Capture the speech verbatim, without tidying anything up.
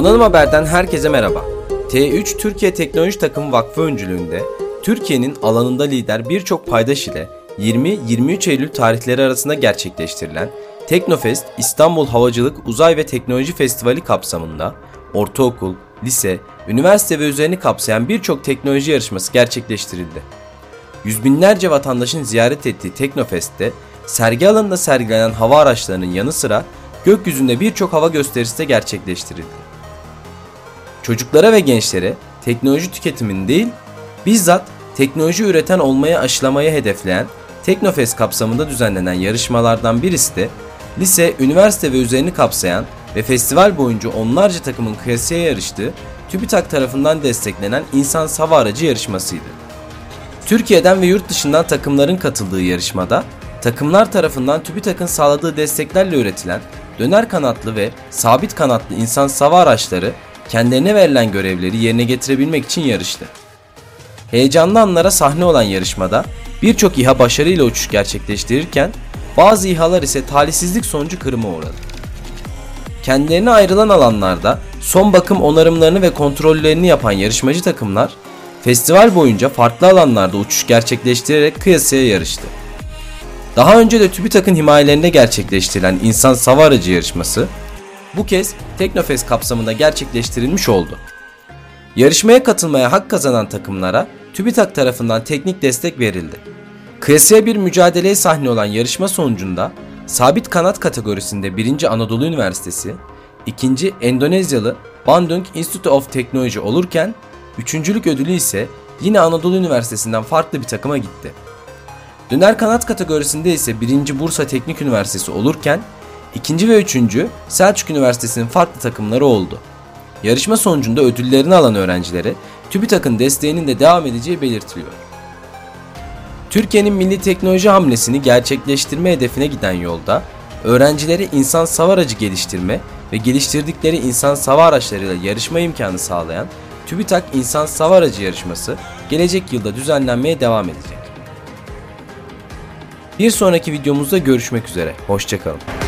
Donanım Haber'den herkese merhaba. T üç Türkiye Teknoloji Takımı Vakfı öncülüğünde Türkiye'nin alanında lider birçok paydaş ile yirmi yirmi üç Eylül tarihleri arasında gerçekleştirilen Teknofest İstanbul Havacılık, Uzay ve Teknoloji Festivali kapsamında ortaokul, lise, üniversite ve üzerini kapsayan birçok teknoloji yarışması gerçekleştirildi. Yüz binlerce vatandaşın ziyaret ettiği Teknofest'te sergi alanında sergilenen hava araçlarının yanı sıra gökyüzünde birçok hava gösterisi de gerçekleştirildi. Çocuklara ve gençlere teknoloji tüketimini değil, bizzat teknoloji üreten olmayı aşılamayı hedefleyen Teknofest kapsamında düzenlenen yarışmalardan birisi de lise, üniversite ve üzerini kapsayan ve festival boyunca onlarca takımın kıyasıya yarıştığı TÜBİTAK tarafından desteklenen İnsansız Hava Aracı yarışmasıydı. Türkiye'den ve yurt dışından takımların katıldığı yarışmada, takımlar tarafından TÜBİTAK'ın sağladığı desteklerle üretilen döner kanatlı ve sabit kanatlı insansız hava araçları kendilerine verilen görevleri yerine getirebilmek için yarıştı. Heyecanlı anlara sahne olan yarışmada birçok İHA başarıyla uçuş gerçekleştirirken bazı İHA'lar ise talihsizlik sonucu kırıma uğradı. Kendilerine ayrılan alanlarda son bakım onarımlarını ve kontrollerini yapan yarışmacı takımlar festival boyunca farklı alanlarda uçuş gerçekleştirerek kıyasıya yarıştı. Daha önce de TÜBİTAK'ın himayelerinde gerçekleştirilen İnsansız Hava Aracı yarışması bu kez Teknofest kapsamında gerçekleştirilmiş oldu. Yarışmaya katılmaya hak kazanan takımlara TÜBİTAK tarafından teknik destek verildi. Kıyasıya bir mücadeleye sahne olan yarışma sonucunda sabit kanat kategorisinde birinci Anadolu Üniversitesi, ikinci Endonezyalı Bandung Institute of Technology olurken üçüncülük ödülü ise yine Anadolu Üniversitesi'nden farklı bir takıma gitti. Döner kanat kategorisinde ise birinci Bursa Teknik Üniversitesi olurken ikinci ve üçüncü Selçuk Üniversitesi'nin farklı takımları oldu. Yarışma sonucunda ödüllerini alan öğrencilere TÜBİTAK'ın desteğinin de devam edeceği belirtiliyor. Türkiye'nin milli teknoloji hamlesini gerçekleştirme hedefine giden yolda öğrencilere insansız hava aracı geliştirme ve geliştirdikleri insansız hava araçlarıyla yarışma imkanı sağlayan TÜBİTAK İnsansız Hava Aracı yarışması gelecek yılda düzenlenmeye devam edecek. Bir sonraki videomuzda görüşmek üzere. Hoşça kalın.